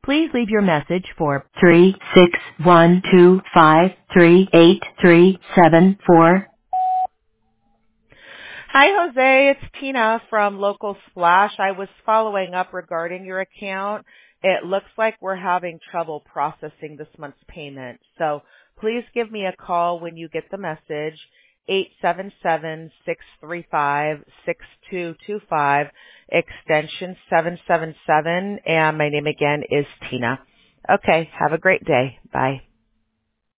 Please leave your message for 361253837. Hi, Jose. It's Tina from Local Splash. I was following up regarding your account. It looks like we're having trouble processing this month's payment. So please give me a call when you get the message, 877-635-6225, extension 777, and my name again is Tina. Okay, have a great day. Bye.